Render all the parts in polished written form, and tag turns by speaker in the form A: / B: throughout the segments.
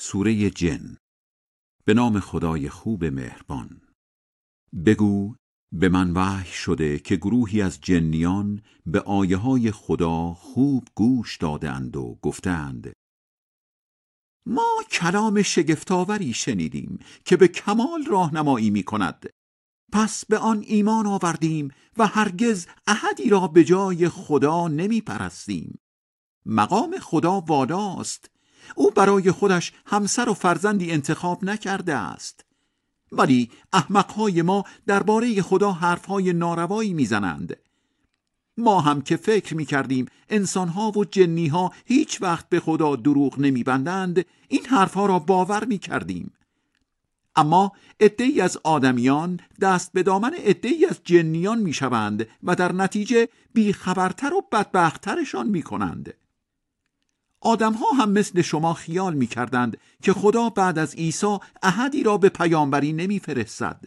A: سوره جن. به نام خدای خوب مهربان. بگو به من وحی شده که گروهی از جنیان به آیه‌های خدا خوب گوش دادند و گفتند ما کلام شگفت‌آوری شنیدیم که به کمال راهنمایی می‌کند، پس به آن ایمان آوردیم و هرگز احدی را به جای خدا نمی‌پرستیم. مقام خدا والاست، او برای خودش همسر و فرزندی انتخاب نکرده است. ولی احمقهای ما درباره خدا حرفهای ناروایی میزنند. ما هم که فکر میکردیم انسانها و جنیها هیچ وقت به خدا دروغ نمیبندند، این حرفها را باور میکردیم. اما عده‌ای از آدمیان دست به دامن عده‌ای از جنیان میشوند و در نتیجه بیخبرتر و بدبخترشان میکنند. آدم‌ها هم مثل شما خیال می‌کردند که خدا بعد از عیسی احدی را به پیامبری نمی‌فرستد.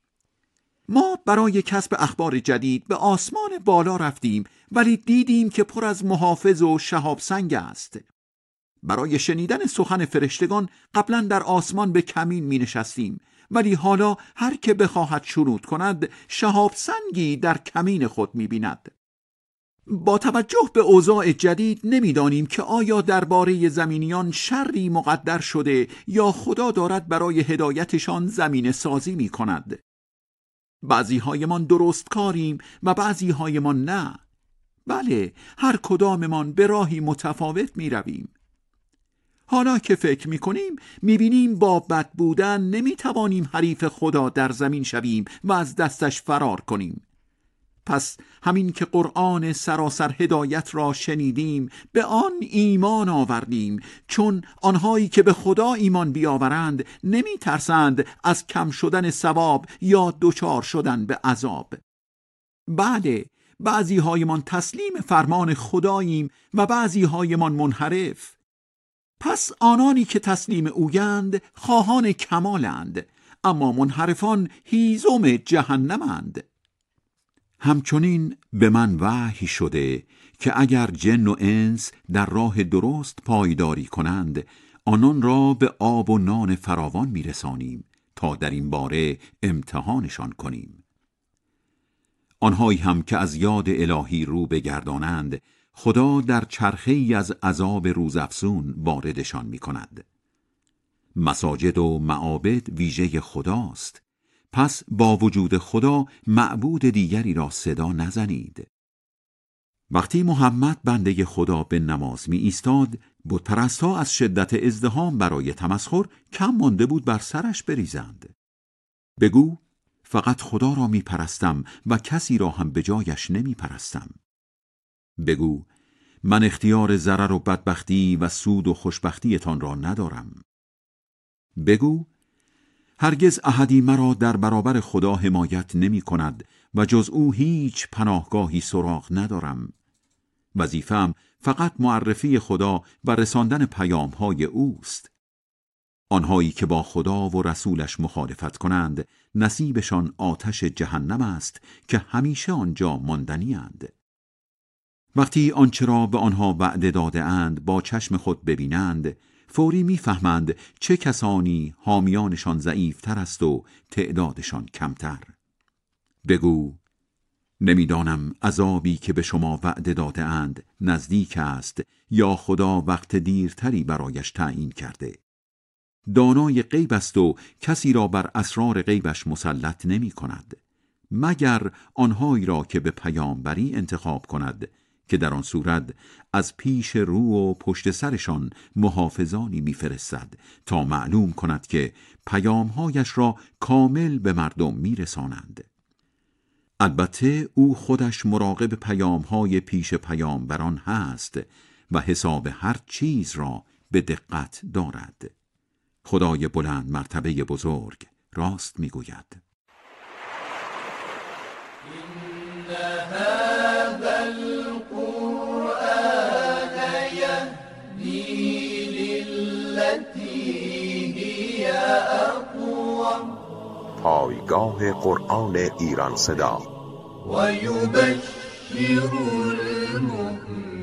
A: ما برای کسب اخبار جدید به آسمان بالا رفتیم، ولی دیدیم که پر از محافظ و شهاب سنگ است. برای شنیدن سخن فرشتگان قبلا در آسمان به کمین می‌نشستیم، ولی حالا هر که بخواهد شنود کند شهاب سنگی در کمین خود می‌بیند. با توجه به اوضاع جدید نمیدانیم که آیا درباره زمینیان شری مقدر شده یا خدا دارد برای هدایتشان زمینه سازی می کند. بعضی هایمان درست کاریم و بعضی هایمان نه. بله، هر کداممان به راهی متفاوت می رویم. حالا که فکر می کنیم می بینیم با بد بودن نمی توانیم حریف خدا در زمین شویم و از دستش فرار کنیم. پس همین که قرآن سراسر هدایت را شنیدیم به آن ایمان آوردیم، چون آنهایی که به خدا ایمان بیاورند نمی ترسند از کم شدن ثواب یا دچار شدن به عذاب. بله، بعضی هایمان تسلیم فرمان خداییم و بعضی هایمان منحرف. پس آنانی که تسلیم اویند خواهان کمالند، اما منحرفان هیزم جهنمند. همچنین به من وحی شده که اگر جن و انس در راه درست پایداری کنند آنان را به آب و نان فراوان میرسانیم تا در این باره امتحانشان کنیم. آنهایی هم که از یاد الهی رو بگردانند خدا در چرخه‌ای از عذاب روزافزون واردشان میکند. مساجد و معابد ویژه خداست، پس با وجود خدا معبود دیگری را صدا نزنید. وقتی محمد بنده خدا به نماز می ایستاد، بتپرست‌ها از شدت ازدحام برای تمسخر کم مانده بود بر سرش بریزند. بگو فقط خدا را می پرستم و کسی را هم به جایش نمی پرستم. بگو من اختیار ضرر و بدبختی و سود و خوشبختیتان را ندارم. بگو هرگز احدی مرا در برابر خدا حمایت نمی کند و جز او هیچ پناهگاهی سراغ ندارم. وظیفه‌ام فقط معرفی خدا و رساندن پیام‌های اوست. آنهایی که با خدا و رسولش مخالفت کنند نصیبشان آتش جهنم است که همیشه آنجا ماندنی اند. وقتی آنچه را به آنها وعده داده اند با چشم خود ببینند فوری می‌فهمند چه کسانی حامیانشان ضعیف‌تر است و تعدادشان کمتر. بگو نمیدانم عذابی که به شما وعده داده اند نزدیک است یا خدا وقت دیرتری برایش تعیین کرده. دانای غیب است و کسی را بر اسرار غیبش مسلط نمی کند مگر آنهایی را که به پیامبری انتخاب کند که در آن صورت از پیش رو و پشت سرشان محافظانی می‌فرستد تا معلوم کند که پیام‌هایش را کامل به مردم می‌رسانند. البته او خودش مراقب پیام‌های پیش پیامبران هست و حساب هر چیز را به دقت دارد. خدای بلند مرتبه بزرگ راست می‌گوید.
B: پایگاه قرآن ایران صدا.
C: و یبشر المؤمنین